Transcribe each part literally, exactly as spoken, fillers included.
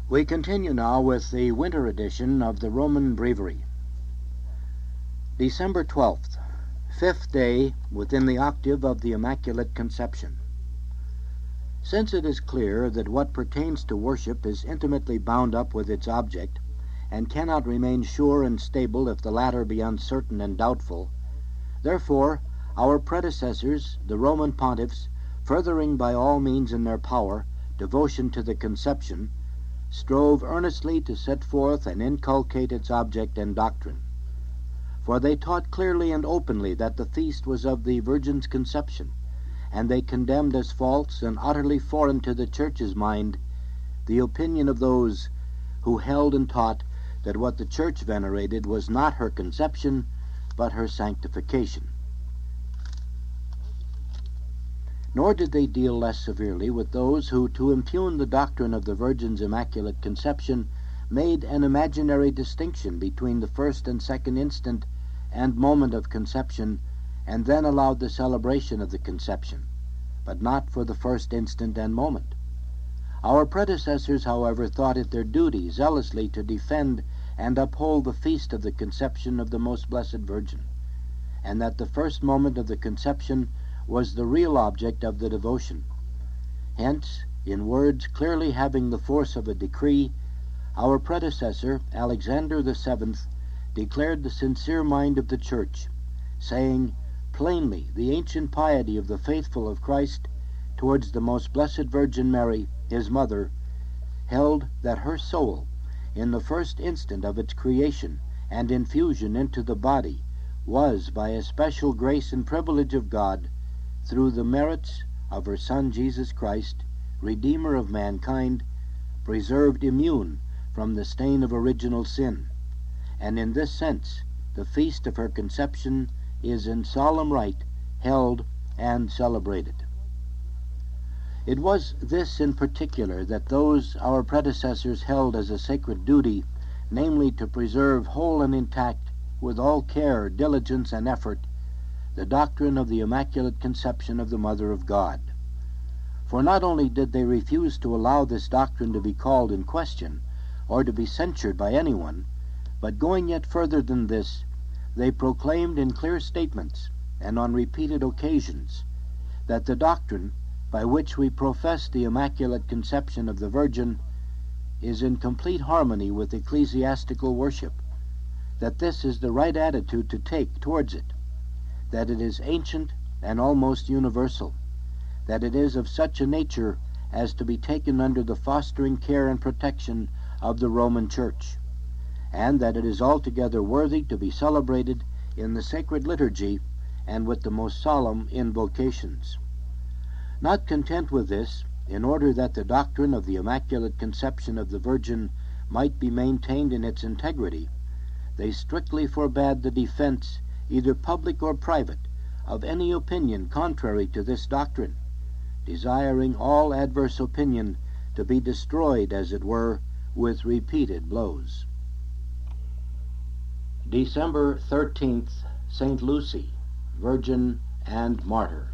We continue now with the winter edition of the Roman Breviary. December twelfth, fifth day within the octave of the Immaculate Conception. Since it is clear that what pertains to worship is intimately bound up with its object, and cannot remain sure and stable if the latter be uncertain and doubtful, therefore our predecessors, the Roman pontiffs, furthering by all means in their power devotion to the Conception, strove earnestly to set forth and inculcate its object and doctrine. For they taught clearly and openly that the feast was of the Virgin's conception, and they condemned as false and utterly foreign to the Church's mind the opinion of those who held and taught that what the Church venerated was not her conception, but her sanctification. Nor did they deal less severely with those who, to impugn the doctrine of the Virgin's Immaculate Conception, made an imaginary distinction between the first and second instant and moment of conception, and then allowed the celebration of the conception, but not for the first instant and moment. Our predecessors, however, thought it their duty zealously to defend and uphold the feast of the conception of the Most Blessed Virgin, and that the first moment of the conception was the real object of the devotion. Hence, in words clearly having the force of a decree, our predecessor, Alexander the Seventh, declared the sincere mind of the Church, saying, plainly, the ancient piety of the faithful of Christ towards the Most Blessed Virgin Mary, his mother, held that her soul, in the first instant of its creation and infusion into the body, was, by a special grace and privilege of God, through the merits of her Son Jesus Christ, Redeemer of mankind, preserved immune from the stain of original sin, and in this sense the feast of her conception is in solemn right held and celebrated. It was this in particular that those our predecessors held as a sacred duty, namely to preserve whole and intact, with all care, diligence, and effort, the doctrine of the Immaculate Conception of the Mother of God. For not only did they refuse to allow this doctrine to be called in question, or to be censured by anyone, but going yet further than this, they proclaimed in clear statements, and on repeated occasions, that the doctrine by which we profess the Immaculate Conception of the Virgin is in complete harmony with ecclesiastical worship, that this is the right attitude to take towards it, that it is ancient and almost universal, that it is of such a nature as to be taken under the fostering care and protection of the Roman Church, and that it is altogether worthy to be celebrated in the sacred liturgy and with the most solemn invocations. Not content with this, in order that the doctrine of the Immaculate Conception of the Virgin might be maintained in its integrity, they strictly forbade the defense, either public or private, of any opinion contrary to this doctrine, desiring all adverse opinion to be destroyed, as it were, with repeated blows. December thirteenth, Saint Lucy, Virgin and Martyr.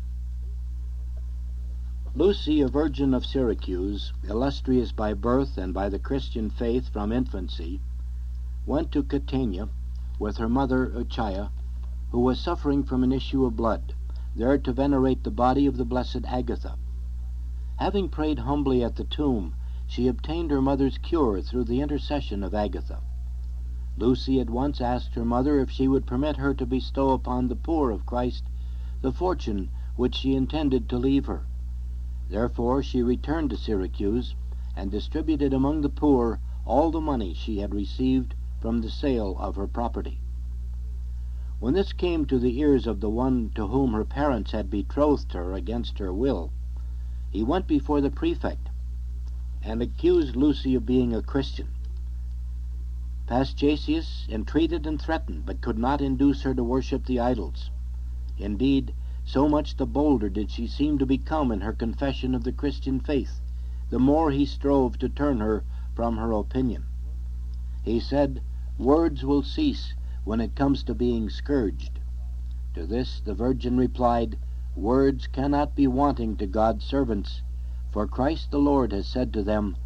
Lucy, a virgin of Syracuse, illustrious by birth and by the Christian faith from infancy, went to Catania with her mother Euchaia, who was suffering from an issue of blood, there to venerate the body of the blessed Agatha. Having prayed humbly at the tomb, she obtained her mother's cure through the intercession of Agatha. Lucy at once asked her mother if she would permit her to bestow upon the poor of Christ the fortune which she intended to leave her. Therefore she returned to Syracuse and distributed among the poor all the money she had received from the sale of her property. When this came to the ears of the one to whom her parents had betrothed her against her will, he went before the prefect and accused Lucy of being a Christian. Paschasius entreated and threatened, but could not induce her to worship the idols. Indeed, so much the bolder did she seem to become in her confession of the Christian faith, the more he strove to turn her from her opinion. He said, "Words will cease when it comes to being scourged." To this the Virgin replied, "Words cannot be wanting to God's servants, for Christ the Lord has said to them,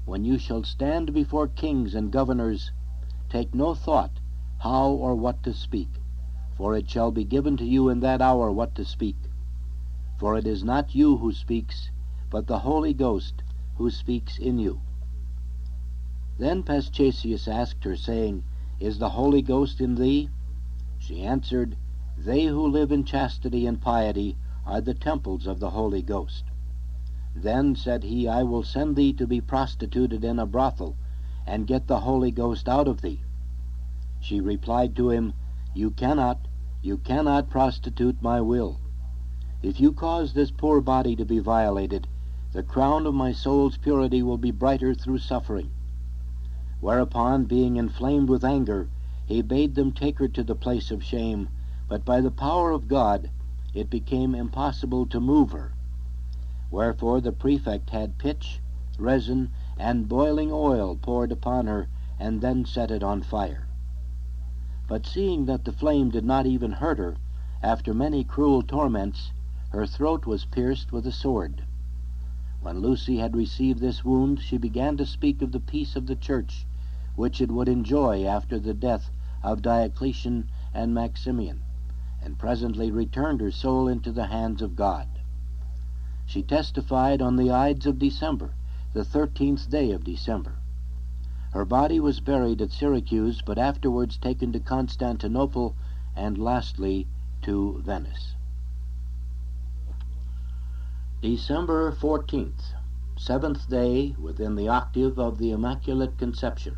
when you shall stand before kings and governors, take no thought how or what to speak, for it shall be given to you in that hour what to speak. For it is not you who speaks, but the Holy Ghost who speaks in you." Then Paschasius asked her, saying, "Is the Holy Ghost in thee?" She answered, "They who live in chastity and piety are the temples of the Holy Ghost." Then said he, "I will send thee to be prostituted in a brothel, and get the Holy Ghost out of thee." She replied to him, "You cannot, you cannot prostitute my will. If you cause this poor body to be violated, the crown of my soul's purity will be brighter through suffering." Whereupon, being inflamed with anger, he bade them take her to the place of shame, but by the power of God it became impossible to move her. Wherefore the prefect had pitch, resin, and boiling oil poured upon her, and then set it on fire. But seeing that the flame did not even hurt her, after many cruel torments, her throat was pierced with a sword. When Lucy had received this wound, she began to speak of the peace of the church, which it would enjoy after the death of Diocletian and Maximian, and presently returned her soul into the hands of God. She testified on the Ides of December, the thirteenth day of December. Her body was buried at Syracuse, but afterwards taken to Constantinople, and lastly to Venice. December fourteenth, seventh day within the octave of the Immaculate Conception.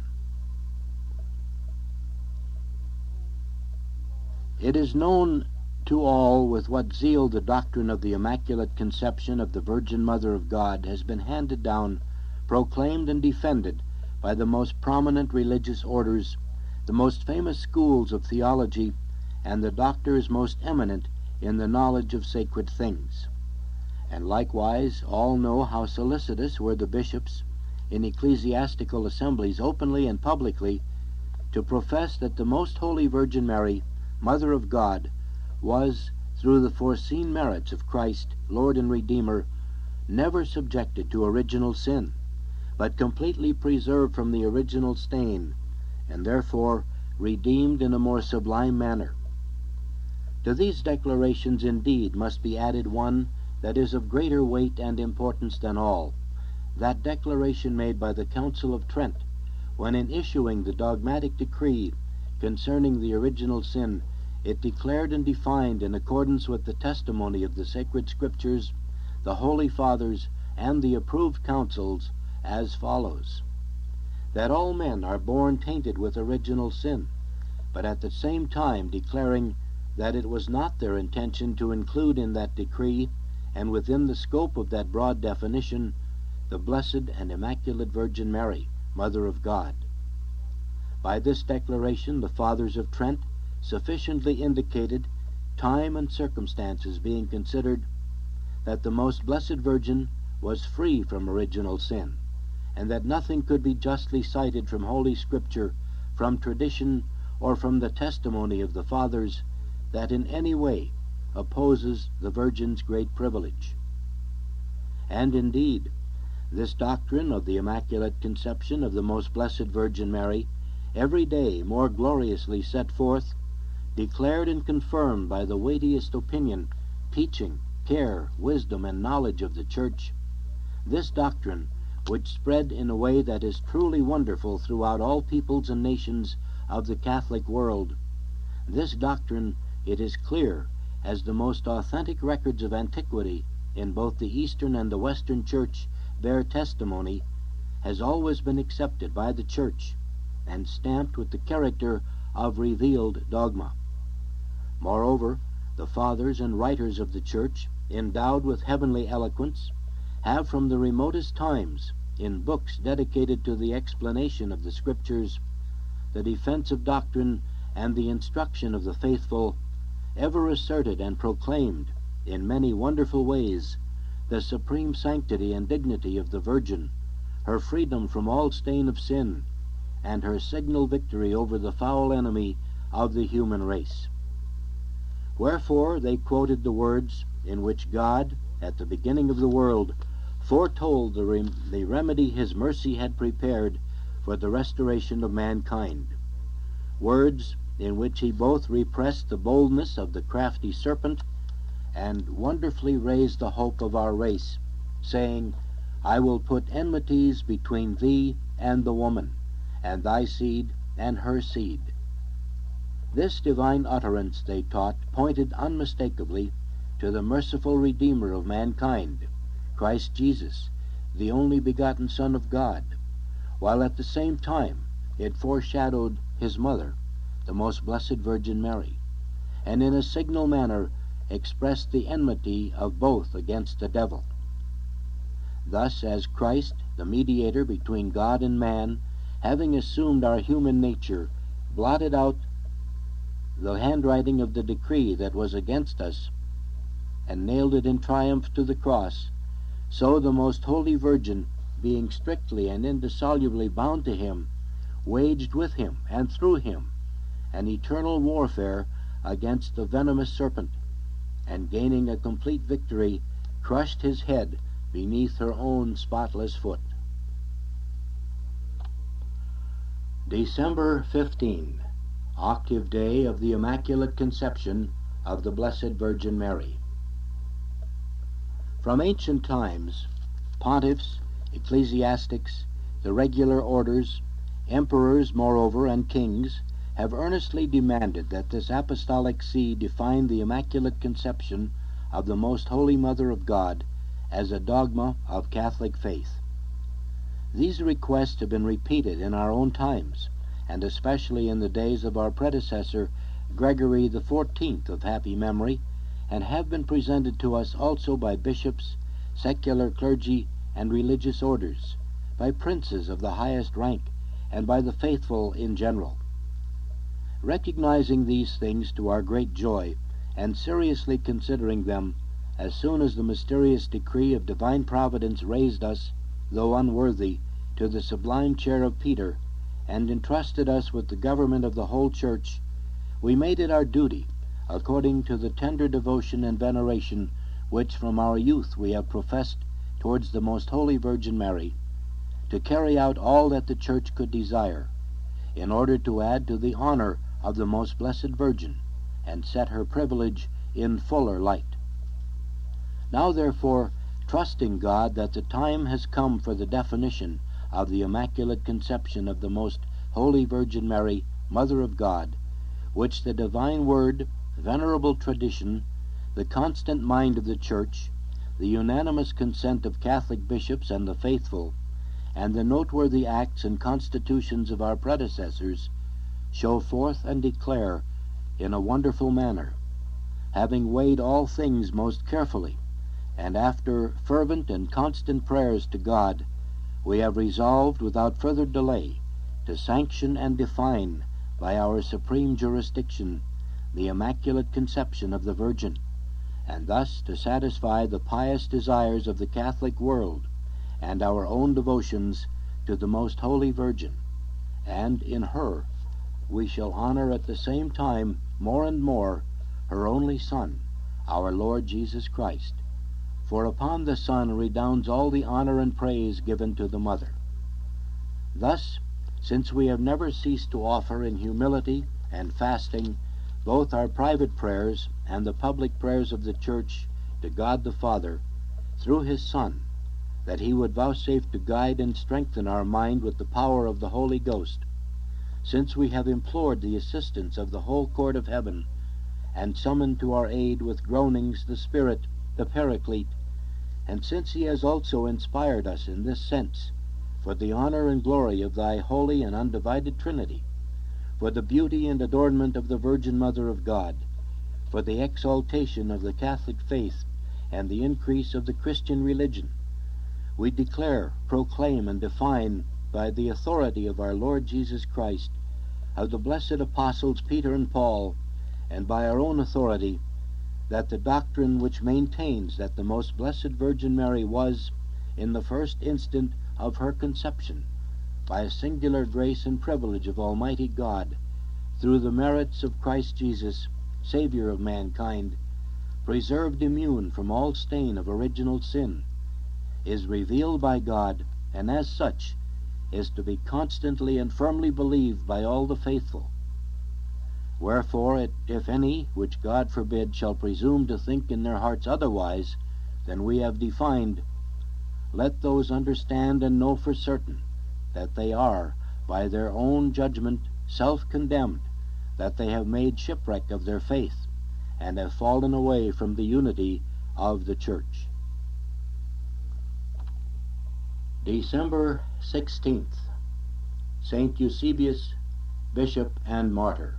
It is known to all with what zeal the doctrine of the Immaculate Conception of the Virgin Mother of God has been handed down, proclaimed, and defended by the most prominent religious orders, the most famous schools of theology, and the doctors most eminent in the knowledge of sacred things. And likewise all know how solicitous were the bishops in ecclesiastical assemblies openly and publicly to profess that the Most Holy Virgin Mary, Mother of God, was, through the foreseen merits of Christ, Lord and Redeemer, never subjected to original sin, but completely preserved from the original stain, and therefore redeemed in a more sublime manner. To these declarations indeed must be added one that is of greater weight and importance than all, that declaration made by the Council of Trent, when in issuing the dogmatic decree concerning the original sin, it declared and defined, in accordance with the testimony of the sacred Scriptures, the Holy Fathers, and the approved councils, as follows: that all men are born tainted with original sin, but at the same time declaring that it was not their intention to include in that decree, and within the scope of that broad definition, the Blessed and Immaculate Virgin Mary, Mother of God. By this declaration the Fathers of Trent sufficiently indicated, time and circumstances being considered, that the Most Blessed Virgin was free from original sin, and that nothing could be justly cited from Holy Scripture, from tradition, or from the testimony of the Fathers that in any way opposes the Virgin's great privilege. And indeed, this doctrine of the Immaculate Conception of the Most Blessed Virgin Mary, every day more gloriously set forth, declared and confirmed by the weightiest opinion, teaching, care, wisdom, and knowledge of the Church, this doctrine, which spread in a way that is truly wonderful throughout all peoples and nations of the Catholic world, this doctrine, it is clear, as the most authentic records of antiquity in both the Eastern and the Western Church bear testimony, has always been accepted by the Church and stamped with the character of revealed dogma. Moreover, the Fathers and writers of the Church, endowed with heavenly eloquence, have from the remotest times, in books dedicated to the explanation of the Scriptures, the defense of doctrine, and the instruction of the faithful, ever asserted and proclaimed, in many wonderful ways, the supreme sanctity and dignity of the Virgin, her freedom from all stain of sin, and her signal victory over the foul enemy of the human race. Wherefore they quoted the words in which God, at the beginning of the world, foretold the, rem- the remedy his mercy had prepared for the restoration of mankind. Words in which he both repressed the boldness of the crafty serpent and wonderfully raised the hope of our race, saying, I will put enmities between thee and the woman, and thy seed and her seed. This divine utterance, they taught, pointed unmistakably to the merciful Redeemer of mankind, Christ Jesus, the only begotten Son of God, while at the same time it foreshadowed his mother, the most blessed Virgin Mary, and in a signal manner expressed the enmity of both against the devil. Thus, as Christ, the mediator between God and man, having assumed our human nature, blotted out the handwriting of the decree that was against us, and nailed it in triumph to the cross, so the most holy Virgin, being strictly and indissolubly bound to him, waged with him and through him an eternal warfare against the venomous serpent, and gaining a complete victory, crushed his head beneath her own spotless foot. December fifteenth, octave day of the Immaculate Conception of the Blessed Virgin Mary. From ancient times, pontiffs, ecclesiastics, the regular orders, emperors, moreover, and kings have earnestly demanded that this apostolic see define the Immaculate Conception of the Most Holy Mother of God as a dogma of Catholic faith. These requests have been repeated in our own times, and especially in the days of our predecessor Gregory the Fourteenth of happy memory, and have been presented to us also by bishops, secular clergy, and religious orders, by princes of the highest rank, and by the faithful in general. Recognizing these things to our great joy, and seriously considering them, as soon as the mysterious decree of divine providence raised us, though unworthy, to the sublime chair of Peter, and entrusted us with the government of the whole Church, we made it our duty, according to the tender devotion and veneration which from our youth we have professed towards the Most Holy Virgin Mary, to carry out all that the Church could desire, in order to add to the honor of the Most Blessed Virgin, and set her privilege in fuller light. Now, therefore, trusting God that the time has come for the definition of the Immaculate Conception of the Most Holy Virgin Mary, Mother of God, which the divine word, venerable tradition, the constant mind of the Church, the unanimous consent of Catholic bishops and the faithful, and the noteworthy acts and constitutions of our predecessors, show forth and declare in a wonderful manner, having weighed all things most carefully, and after fervent and constant prayers to God, we have resolved without further delay to sanction and define by our supreme jurisdiction the Immaculate Conception of the Virgin, and thus to satisfy the pious desires of the Catholic world and our own devotions to the Most Holy Virgin, and in her we shall honor at the same time more and more her only Son, our Lord Jesus Christ, for upon the Son redounds all the honor and praise given to the Mother. Thus, since we have never ceased to offer in humility and fasting both our private prayers and the public prayers of the Church to God the Father, through his Son, that he would vouchsafe to guide and strengthen our mind with the power of the Holy Ghost, since we have implored the assistance of the whole court of heaven, and summoned to our aid with groanings the Spirit, the Paraclete, and since he has also inspired us in this sense, for the honor and glory of thy holy and undivided Trinity, for the beauty and adornment of the Virgin Mother of God, for the exaltation of the Catholic faith and the increase of the Christian religion, we declare, proclaim, and define by the authority of our Lord Jesus Christ, of the blessed apostles Peter and Paul, and by our own authority, that the doctrine which maintains that the Most Blessed Virgin Mary was, in the first instant of her conception, by a singular grace and privilege of Almighty God, through the merits of Christ Jesus, Savior of mankind, preserved immune from all stain of original sin, is revealed by God, and as such is to be constantly and firmly believed by all the faithful. Wherefore, it, if any, which God forbid, shall presume to think in their hearts otherwise than we have defined, let those understand and know for certain that they are, by their own judgment, self-condemned, that they have made shipwreck of their faith, and have fallen away from the unity of the Church. December sixteenth. Saint Eusebius, Bishop and Martyr.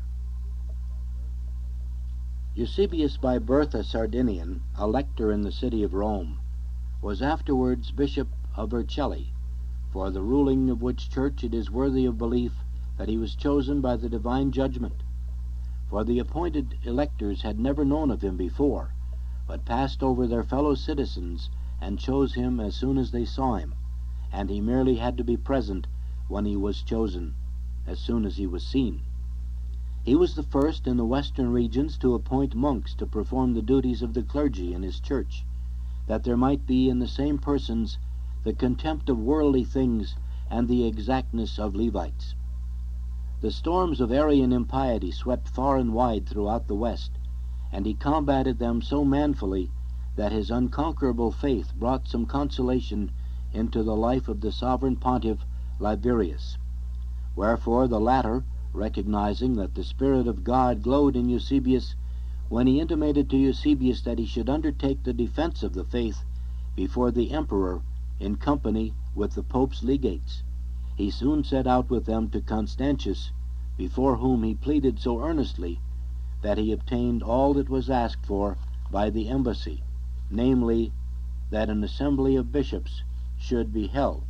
Eusebius, by birth a Sardinian, a lector in the city of Rome, was afterwards Bishop of Vercelli, for the ruling of which church it is worthy of belief that he was chosen by the divine judgment. For the appointed electors had never known of him before, but passed over their fellow citizens and chose him as soon as they saw him, and he merely had to be present when he was chosen, as soon as he was seen. He was the first in the western regions to appoint monks to perform the duties of the clergy in his church, that there might be in the same persons the contempt of worldly things and the exactness of Levites. The storms of Arian impiety swept far and wide throughout the West, and he combated them so manfully that his unconquerable faith brought some consolation into the life of the sovereign pontiff Liberius. Wherefore the latter, recognizing that the Spirit of God glowed in Eusebius, when he intimated to Eusebius that he should undertake the defense of the faith before the emperor in company with the Pope's legates, he soon set out with them to Constantius, before whom he pleaded so earnestly that he obtained all that was asked for by the embassy, namely, that an assembly of bishops should be held.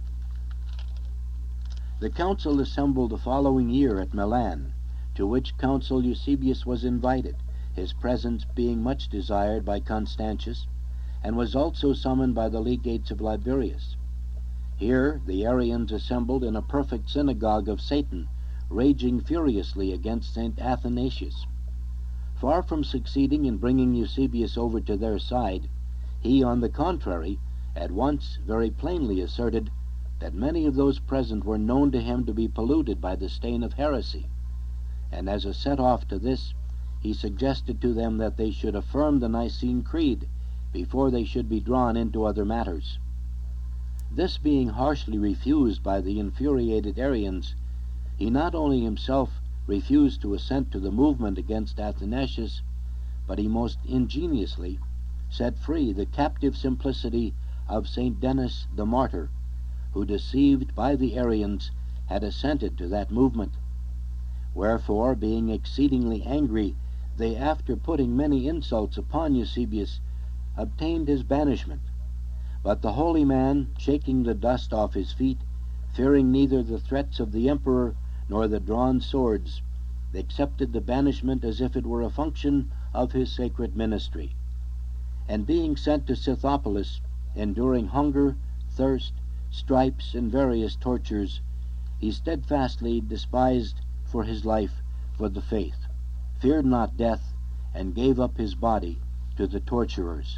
The council assembled the following year at Milan, to which council Eusebius was invited, his presence being much desired by Constantius, and was also summoned by the legates of Liberius. Here the Arians assembled in a perfect synagogue of Satan, raging furiously against Saint Athanasius. Far from succeeding in bringing Eusebius over to their side, he, on the contrary, at once very plainly asserted that many of those present were known to him to be polluted by the stain of heresy, and as a set-off to this, he suggested to them that they should affirm the Nicene Creed before they should be drawn into other matters. This being harshly refused by the infuriated Arians, he not only himself refused to assent to the movement against Athanasius, but he most ingeniously set free the captive simplicity of Saint Denis the Martyr, who, deceived by the Arians, had assented to that movement. Wherefore, being exceedingly angry, they, after putting many insults upon Eusebius, obtained his banishment. But the holy man, shaking the dust off his feet, fearing neither the threats of the emperor nor the drawn swords, accepted the banishment as if it were a function of his sacred ministry. And being sent to Scythopolis, enduring hunger, thirst, stripes, and various tortures, he steadfastly despised for his life for the faith, feared not death, and gave up his body to the torturers.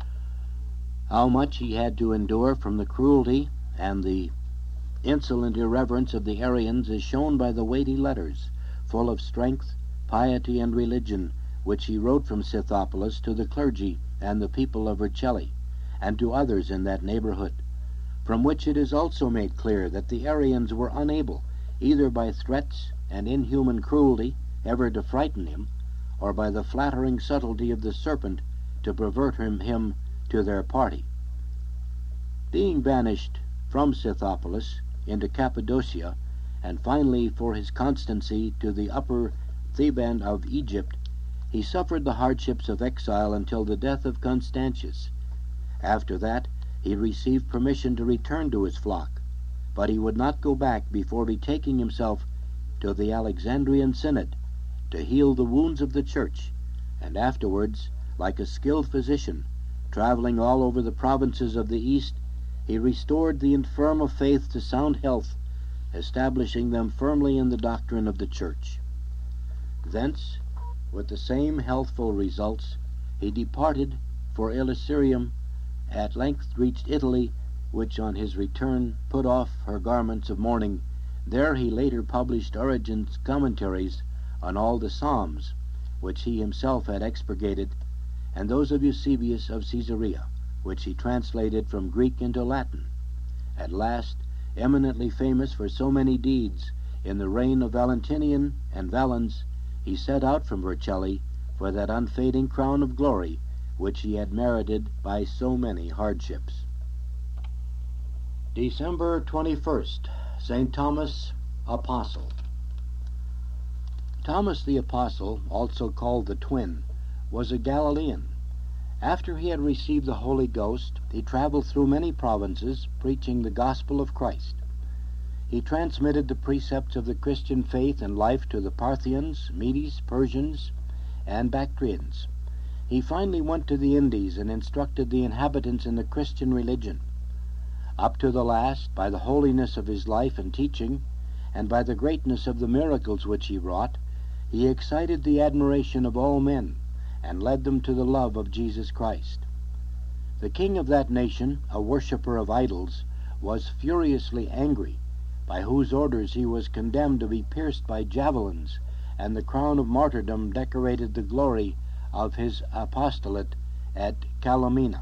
How much he had to endure from the cruelty and the insolent irreverence of the Arians is shown by the weighty letters, full of strength, piety, and religion, which he wrote from Scythopolis to the clergy and the people of Vercelli, and to others in that neighborhood, from which it is also made clear that the Arians were unable, either by threats and inhuman cruelty, ever to frighten him, or by the flattering subtlety of the serpent to pervert him, him to their party. Being banished from Scythopolis into Cappadocia, and finally for his constancy to the upper Theban of Egypt, he suffered the hardships of exile until the death of Constantius. After that, he received permission to return to his flock, but he would not go back before betaking himself to the Alexandrian Synod to heal the wounds of the Church, and afterwards, like a skilled physician, traveling all over the provinces of the East, he restored the infirm of faith to sound health, establishing them firmly in the doctrine of the Church. Thence, with the same healthful results, he departed for Illyricum at length reached Italy, which on his return put off her garments of mourning. There he later published Origen's commentaries on all the Psalms, which he himself had expurgated, and those of Eusebius of Caesarea, which he translated from Greek into Latin. At last, eminently famous for so many deeds, in the reign of Valentinian and Valens, he set out from Vercelli for that unfading crown of glory which he had merited by so many hardships. December twenty-first, Saint Thomas, Apostle. Thomas the Apostle, also called the Twin, was a Galilean. After he had received the Holy Ghost, he traveled through many provinces, preaching the gospel of Christ. He transmitted the precepts of the Christian faith and life to the Parthians, Medes, Persians, and Bactrians. He finally went to the Indies and instructed the inhabitants in the Christian religion. Up to the last, by the holiness of his life and teaching, and by the greatness of the miracles which he wrought, he excited the admiration of all men, and led them to the love of Jesus Christ. The king of that nation, a worshipper of idols, was furiously angry, by whose orders he was condemned to be pierced by javelins, and the crown of martyrdom decorated the glory of his apostolate at Calomina.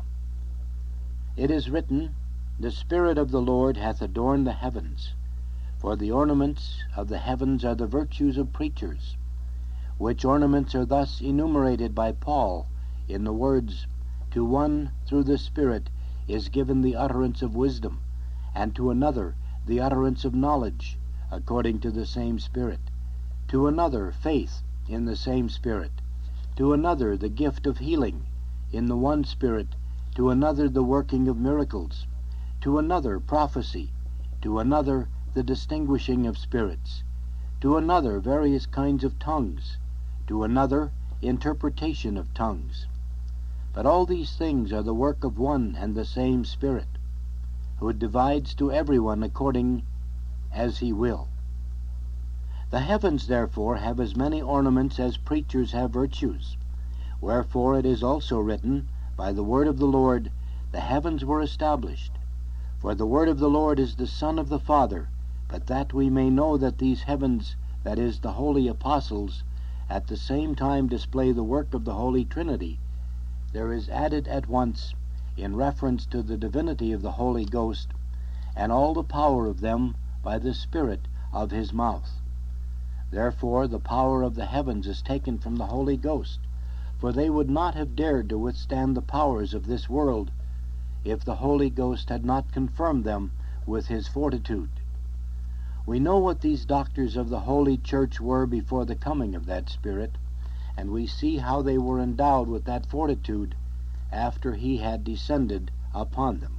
It is written, "The Spirit of the Lord hath adorned the heavens, for the ornaments of the heavens are the virtues of preachers," which ornaments are thus enumerated by Paul in the words, "To one through the Spirit is given the utterance of wisdom, and to another the utterance of knowledge, according to the same Spirit, to another faith in the same Spirit, to another the gift of healing in the one Spirit, to another the working of miracles, to another prophecy, to another the distinguishing of spirits, to another various kinds of tongues, to another interpretation of tongues. But all these things are the work of one and the same Spirit, who divides to everyone according as he will. The heavens, therefore, have as many ornaments as preachers have virtues. Wherefore it is also written, by the word of the Lord, the heavens were established. For the word of the Lord is the Son of the Father, but that we may know that these heavens, that is, the holy apostles, at the same time display the work of the Holy Trinity, there is added at once, in reference to the divinity of the Holy Ghost, and all the power of them by the Spirit of his mouth. Therefore the power of the heavens is taken from the Holy Ghost, for they would not have dared to withstand the powers of this world, if the Holy Ghost had not confirmed them with his fortitude. We know what these doctors of the Holy Church were before the coming of that Spirit, and we see how they were endowed with that fortitude after he had descended upon them.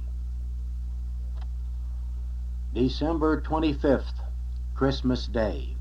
December twenty-fifth, Christmas Day.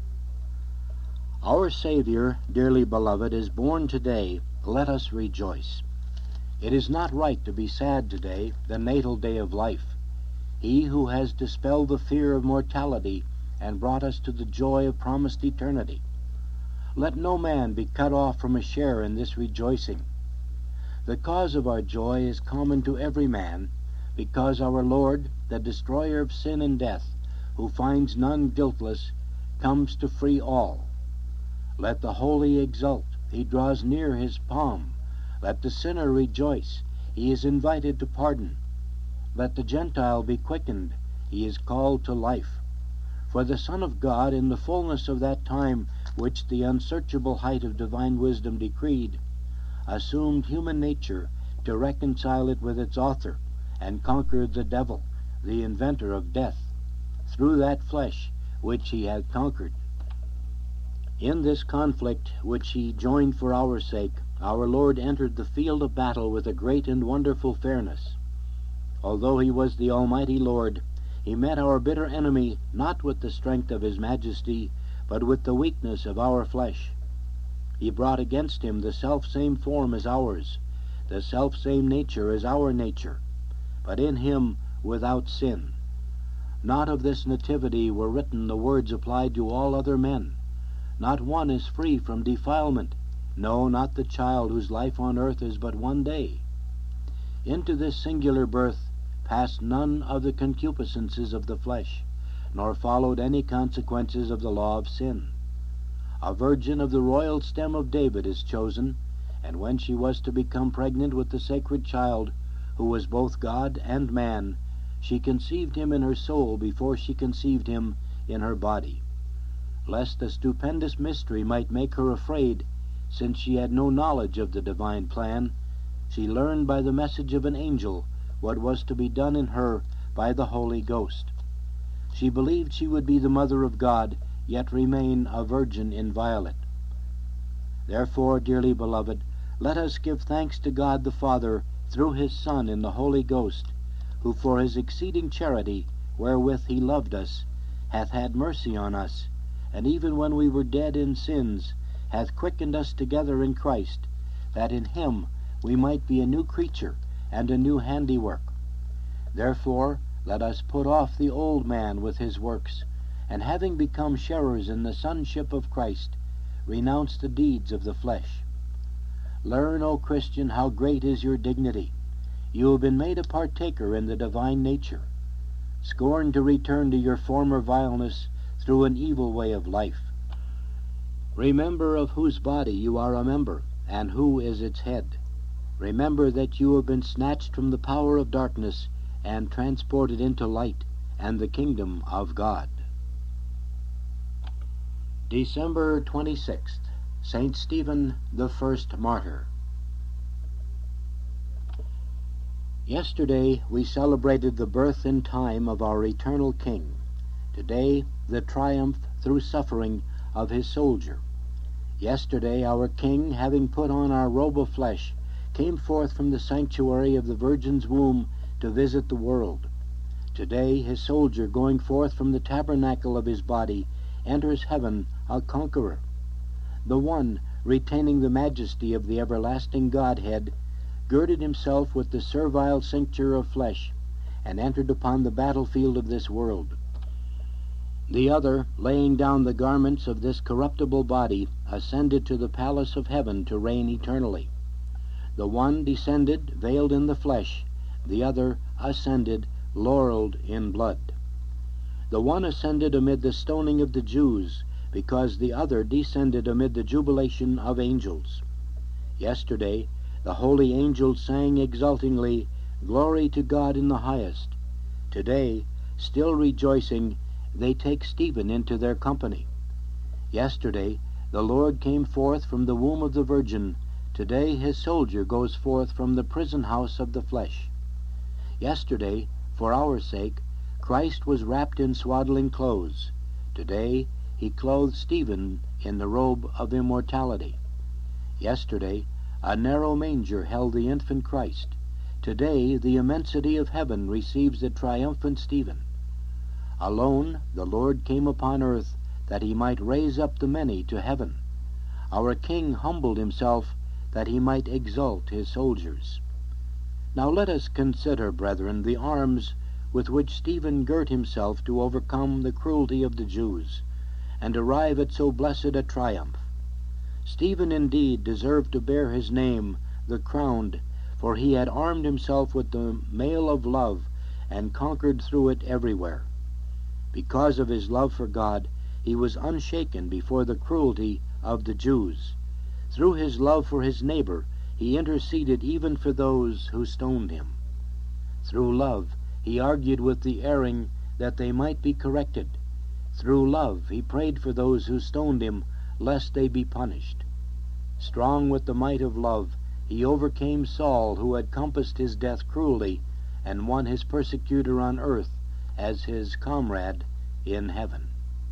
Our Savior, dearly beloved, is born today. Let us rejoice. It is not right to be sad today, the natal day of life. He who has dispelled the fear of mortality and brought us to the joy of promised eternity. Let no man be cut off from a share in this rejoicing. The cause of our joy is common to every man, because our Lord, the destroyer of sin and death, who finds none guiltless, comes to free all. Let the holy exult, he draws near his palm. Let the sinner rejoice, he is invited to pardon. Let the Gentile be quickened, he is called to life. For the Son of God, in the fullness of that time which the unsearchable height of divine wisdom decreed, assumed human nature to reconcile it with its author, and conquered the devil, the inventor of death, through that flesh which he had conquered. In this conflict which he joined for our sake, our Lord entered the field of battle with a great and wonderful fairness. Although he was the Almighty Lord, he met our bitter enemy not with the strength of his majesty, but with the weakness of our flesh. He brought against him the self-same form as ours, the self-same nature as our nature, but in him without sin. Not of this nativity were written the words applied to all other men. Not one is free from defilement, no, not the child whose life on earth is but one day. Into this singular birth passed none of the concupiscences of the flesh, nor followed any consequences of the law of sin. A virgin of the royal stem of David is chosen, and when she was to become pregnant with the sacred child, who was both God and man, she conceived him in her soul before she conceived him in her body. Lest the stupendous mystery might make her afraid, since she had no knowledge of the divine plan, she learned by the message of an angel what was to be done in her by the Holy Ghost. She believed she would be the mother of God, yet remain a virgin inviolate. Therefore, dearly beloved, let us give thanks to God the Father through his Son in the Holy Ghost, who for his exceeding charity, wherewith he loved us, hath had mercy on us, and even when we were dead in sins, hath quickened us together in Christ, that in him we might be a new creature and a new handiwork. Therefore let us put off the old man with his works, and having become sharers in the sonship of Christ, renounce the deeds of the flesh. Learn, O Christian, how great is your dignity. You have been made a partaker in the divine nature. Scorn to return to your former vileness through an evil way of life. Remember of whose body you are a member, and who is its head. Remember that you have been snatched from the power of darkness and transported into light and the kingdom of God. December twenty-sixth, Saint Stephen, the first martyr. Yesterday we celebrated the birth in time of our eternal King. Today, the triumph through suffering of his soldier. Yesterday our King, having put on our robe of flesh, came forth from the sanctuary of the Virgin's womb to visit the world. Today his soldier, going forth from the tabernacle of his body, enters heaven a conqueror. The one, retaining the majesty of the everlasting Godhead, girded himself with the servile cincture of flesh, and entered upon the battlefield of this world. The other, laying down the garments of this corruptible body, ascended to the palace of heaven to reign eternally. The one descended, veiled in the flesh, the other ascended, laureled in blood. The one ascended amid the stoning of the Jews, because the other descended amid the jubilation of angels. Yesterday the holy angels sang exultingly, "Glory to God in the highest." Today, still rejoicing, they take Stephen into their company. Yesterday the Lord came forth from the womb of the Virgin. Today his soldier goes forth from the prison house of the flesh. Yesterday, for our sake, Christ was wrapped in swaddling clothes. Today he clothed Stephen in the robe of immortality. Yesterday a narrow manger held the infant Christ. Today the immensity of heaven receives the triumphant Stephen. Alone the Lord came upon earth that he might raise up the many to heaven. Our King humbled himself that he might exalt his soldiers. Now let us consider, brethren, the arms with which Stephen girt himself to overcome the cruelty of the Jews, and arrive at so blessed a triumph. Stephen indeed deserved to bear his name, the crowned, for he had armed himself with the mail of love, and conquered through it everywhere. Because of his love for God, he was unshaken before the cruelty of the Jews. Through his love for his neighbor, he interceded even for those who stoned him. Through love, he argued with the erring that they might be corrected. Through love, he prayed for those who stoned him, lest they be punished. Strong with the might of love, he overcame Saul, who had compassed his death cruelly, and won his persecutor on earth as his comrade in heaven.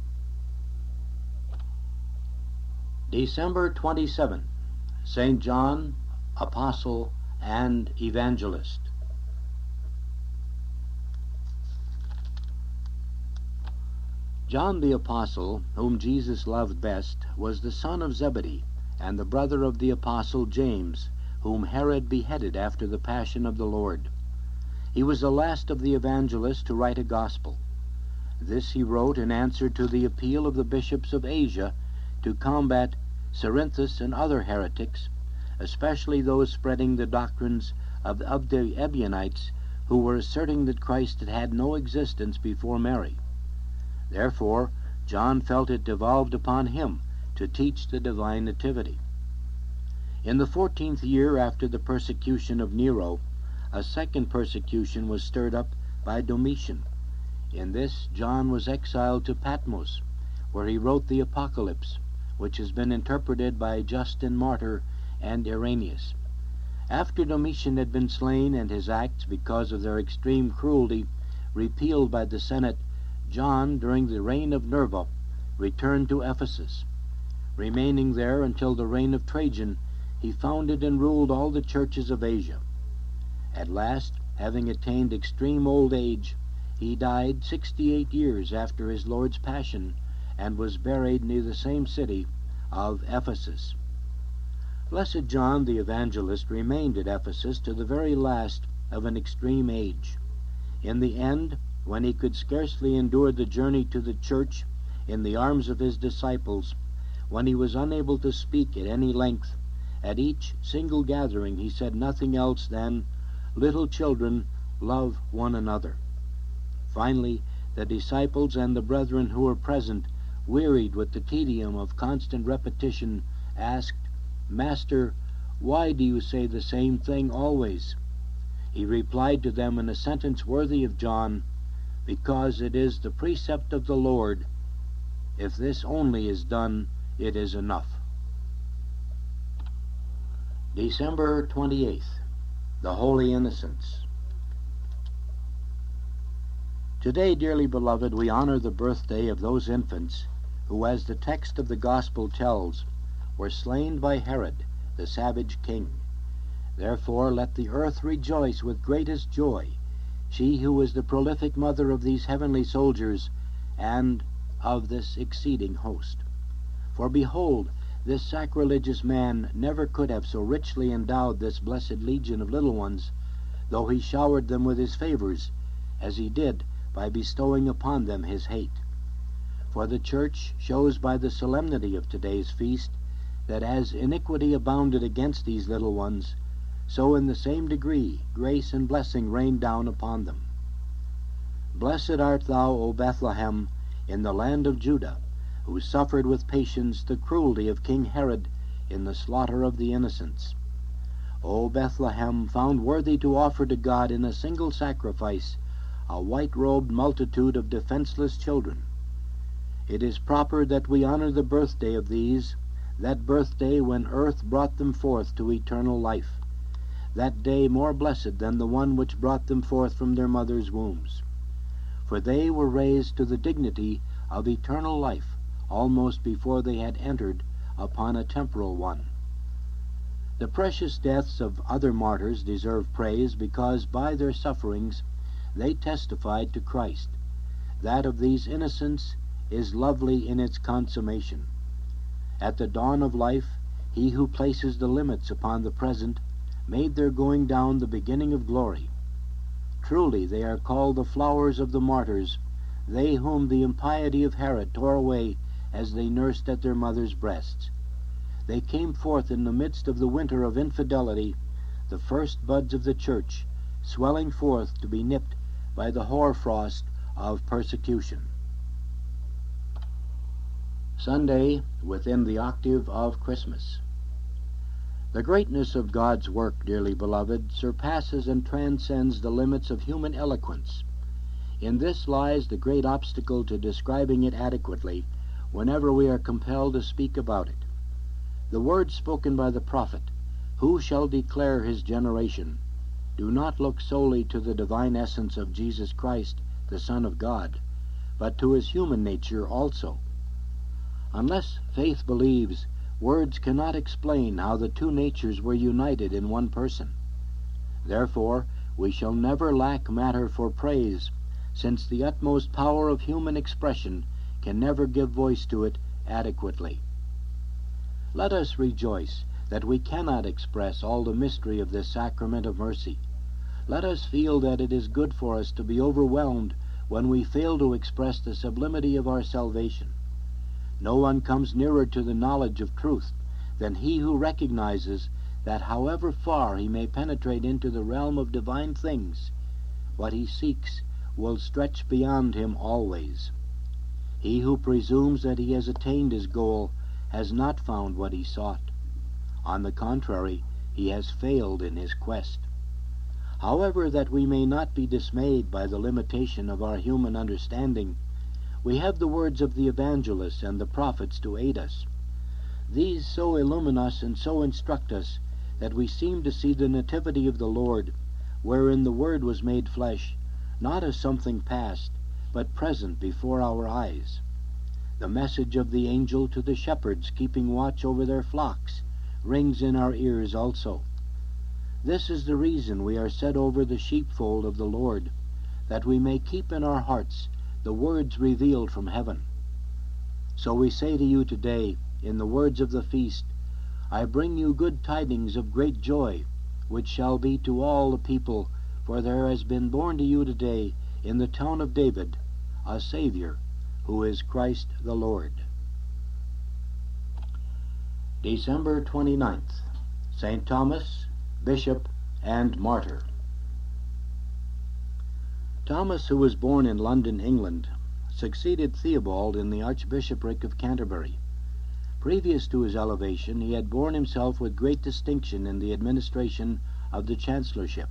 December twenty-seventh, Saint John, Apostle and Evangelist. John the Apostle, whom Jesus loved best, was the son of Zebedee, and the brother of the Apostle James, whom Herod beheaded after the passion of the Lord. He was the last of the evangelists to write a gospel. This he wrote in answer to the appeal of the bishops of Asia to combat Cerinthus and other heretics, especially those spreading the doctrines of, of the Ebionites, who were asserting that Christ had had no existence before Mary. Therefore, John felt it devolved upon him to teach the divine nativity. In the fourteenth year after the persecution of Nero, a second persecution was stirred up by Domitian. In this, John was exiled to Patmos, where he wrote the Apocalypse, which has been interpreted by Justin Martyr and Irenaeus. After Domitian had been slain and his acts, because of their extreme cruelty, repealed by the Senate, John, during the reign of Nerva, returned to Ephesus. Remaining there until the reign of Trajan, he founded and ruled all the churches of Asia. At last, having attained extreme old age, he died sixty-eight years after his Lord's Passion, and was buried near the same city of Ephesus. Blessed John the Evangelist remained at Ephesus to the very last of an extreme age. In the end, when he could scarcely endure the journey to the church in the arms of his disciples, when he was unable to speak at any length, at each single gathering he said nothing else than, "Little children, love one another." Finally, the disciples and the brethren who were present, wearied with the tedium of constant repetition, asked, "Master, why do you say the same thing always?" He replied to them in a sentence worthy of John, "Because it is the precept of the Lord. If this only is done, it is enough." December twenty-eighth, the Holy Innocents. Today, dearly beloved, we honor the birthday of those infants who, as the text of the Gospel tells, were slain by Herod, the savage king. Therefore let the earth rejoice with greatest joy, she who is the prolific mother of these heavenly soldiers and of this exceeding host. For behold, this sacrilegious man never could have so richly endowed this blessed legion of little ones, though he showered them with his favors, as he did by bestowing upon them his hate. For the Church shows by the solemnity of today's feast that as iniquity abounded against these little ones, so in the same degree grace and blessing rained down upon them. Blessed art thou, O Bethlehem, in the land of Judah, who suffered with patience the cruelty of King Herod in the slaughter of the innocents. O Bethlehem, found worthy to offer to God in a single sacrifice a white-robed multitude of defenseless children. It is proper that we honor the birthday of these, that birthday when earth brought them forth to eternal life, that day more blessed than the one which brought them forth from their mothers' wombs. For they were raised to the dignity of eternal life almost before they had entered upon a temporal one. The precious deaths of other martyrs deserve praise because by their sufferings they testified to Christ. That of these innocents is lovely in its consummation. At the dawn of life, he who places the limits upon the present made their going down the beginning of glory. Truly they are called the flowers of the martyrs, they whom the impiety of Herod tore away as they nursed at their mothers' breasts. They came forth in the midst of the winter of infidelity, the first buds of the church, swelling forth to be nipped by the hoarfrost of persecution. Sunday within the octave of Christmas. The greatness of God's work, dearly beloved, surpasses and transcends the limits of human eloquence. In this lies the great obstacle to describing it adequately whenever we are compelled to speak about it. The words spoken by the prophet, "Who shall declare his generation?" do not look solely to the divine essence of Jesus Christ, the Son of God, but to his human nature also. Unless faith believes, words cannot explain how the two natures were united in one person. Therefore, we shall never lack matter for praise, since the utmost power of human expression can never give voice to it adequately. Let us rejoice that we cannot express all the mystery of this sacrament of mercy. Let us feel that it is good for us to be overwhelmed when we fail to express the sublimity of our salvation. No one comes nearer to the knowledge of truth than he who recognizes that however far he may penetrate into the realm of divine things, what he seeks will stretch beyond him always. He who presumes that he has attained his goal has not found what he sought. On the contrary, he has failed in his quest. However, that we may not be dismayed by the limitation of our human understanding, we have the words of the evangelists and the prophets to aid us. These so illumine us and so instruct us that we seem to see the nativity of the Lord, wherein the Word was made flesh, not as something past, but present before our eyes. The message of the angel to the shepherds keeping watch over their flocks rings in our ears also. This is the reason we are set over the sheepfold of the Lord, that we may keep in our hearts the words revealed from heaven. So we say to you today, in the words of the feast, I bring you good tidings of great joy, which shall be to all the people, for there has been born to you today in the town of David a Savior, who is Christ the Lord. December twenty-ninth, Saint Thomas, Bishop and Martyr. Thomas, who was born in London, England, succeeded Theobald in the Archbishopric of Canterbury. Previous to his elevation, he had borne himself with great distinction in the administration of the chancellorship.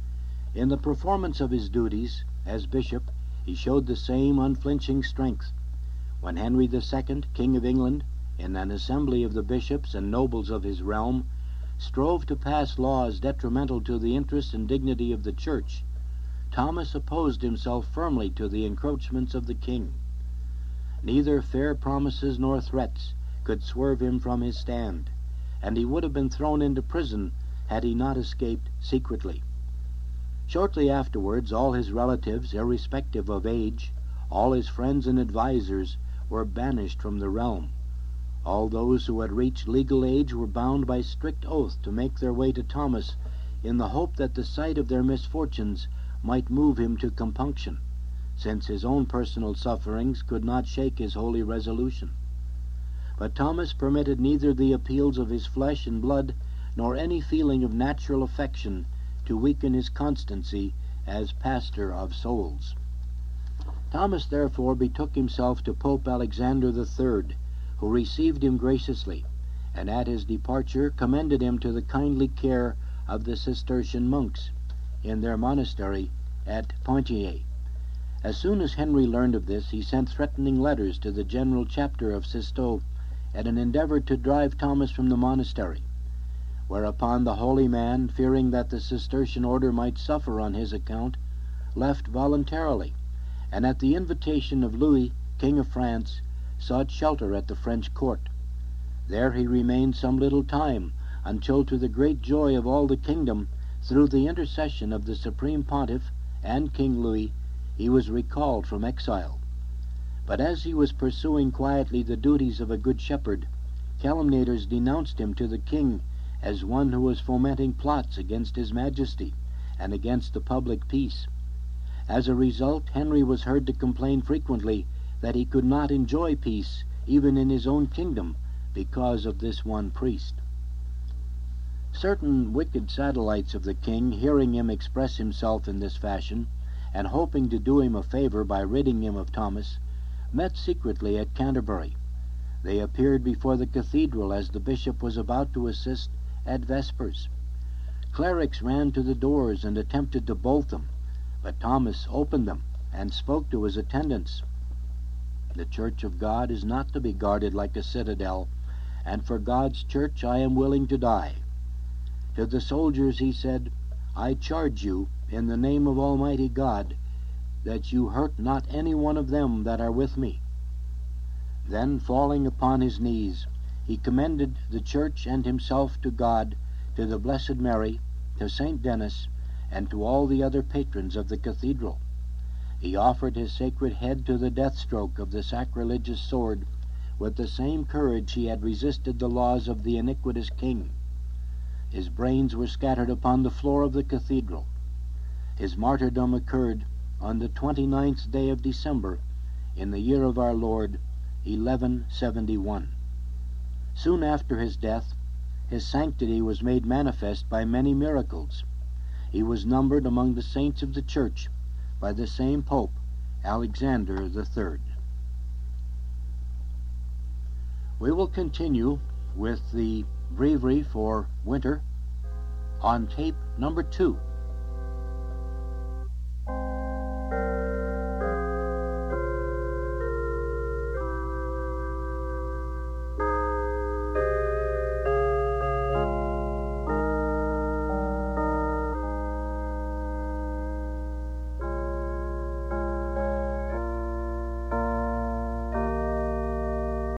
In the performance of his duties as bishop, he showed the same unflinching strength. When Henry the Second, King of England, in an assembly of the bishops and nobles of his realm, strove to pass laws detrimental to the interests and dignity of the Church, Thomas opposed himself firmly to the encroachments of the king. Neither fair promises nor threats could swerve him from his stand, and he would have been thrown into prison had he not escaped secretly. Shortly afterwards, all his relatives, irrespective of age, all his friends and advisers, were banished from the realm. All those who had reached legal age were bound by strict oath to make their way to Thomas, in the hope that the sight of their misfortunes might move him to compunction, since his own personal sufferings could not shake his holy resolution. But Thomas permitted neither the appeals of his flesh and blood nor any feeling of natural affection to weaken his constancy as pastor of souls. Thomas therefore betook himself to Pope Alexander the Third, who received him graciously, and at his departure commended him to the kindly care of the Cistercian monks in their monastery at Poitiers. As soon as Henry learned of this, he sent threatening letters to the general chapter of Cîsteaux, and endeavored to drive Thomas from the monastery. Whereupon the holy man, fearing that the Cistercian order might suffer on his account, left voluntarily, and at the invitation of Louis, King of France, sought shelter at the French court. There he remained some little time, until, to the great joy of all the kingdom, through the intercession of the Supreme Pontiff and King Louis, he was recalled from exile. But as he was pursuing quietly the duties of a good shepherd, calumniators denounced him to the king as one who was fomenting plots against his majesty and against the public peace. As a result, Henry was heard to complain frequently that he could not enjoy peace even in his own kingdom because of this one priest. Certain wicked satellites of the king, hearing him express himself in this fashion, and hoping to do him a favor by ridding him of Thomas, met secretly at Canterbury. They appeared before the cathedral as the bishop was about to assist at vespers. Clerics ran to the doors and attempted to bolt them, but Thomas opened them and spoke to his attendants. The church of God is not to be guarded like a citadel, and for God's church I am willing to die. To the soldiers he said, I charge you, in the name of Almighty God, that you hurt not any one of them that are with me. Then, falling upon his knees, he commended the church and himself to God, to the Blessed Mary, to Saint Denis, and to all the other patrons of the cathedral. He offered his sacred head to the death stroke of the sacrilegious sword, with the same courage he had resisted the laws of the iniquitous king. His brains were scattered upon the floor of the cathedral. His martyrdom occurred on the twenty-ninth day of December, in the year of our Lord, eleven seventy-one. Soon after his death, his sanctity was made manifest by many miracles. He was numbered among the saints of the Church by the same Pope, Alexander the Third. We will continue with the breviary for winter on tape number two.